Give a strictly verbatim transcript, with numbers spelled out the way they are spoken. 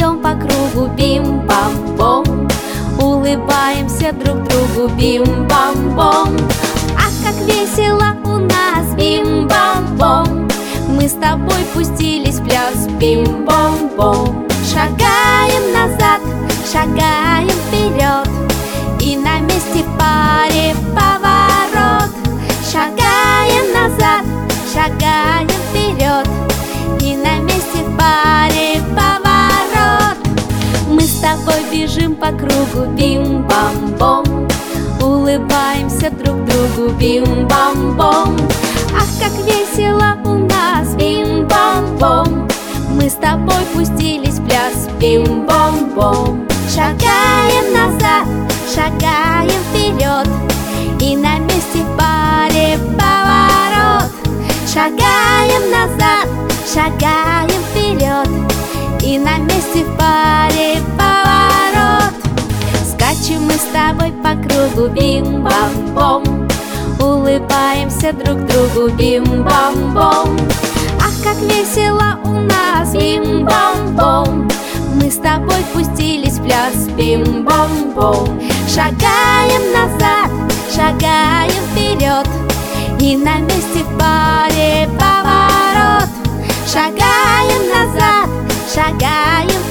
идем по кругу, бим-бам-бом. Улыбаемся друг другу, бим-бам-бом. Ах, как весело у нас, бим-бам-бом. Мы с тобой пустились в пляс, бим-бом-бом. Шагаем назад, шагаем вперед, и на месте в паре поворот. Шагаем назад, шагаем вперед, и на месте в паре поворот. Мы с тобой бежим по кругу, бим-бам-бом. Улыбаемся друг другу, бим-бам-бом. Ах, как весело у нас, бим-бам-бом. Мы с тобой пустились в пляс, бим-бам-бом. Шагаем назад, шагаем вперед, и на месте в паре поворот. Шагаем назад, шагаем вперед, и на месте в паре поворот. Скачем мы с тобой по кругу, бим-бам-бом. Улыбаемся друг другу, бим-бам-бом. Ах, как весело у нас, бим-бам-бом. Мы с тобой пустились в пляс, бим-бам-бом. Шагаем назад, шагаем вперед, и на месте в паре поворот. Шагаем назад, шагаем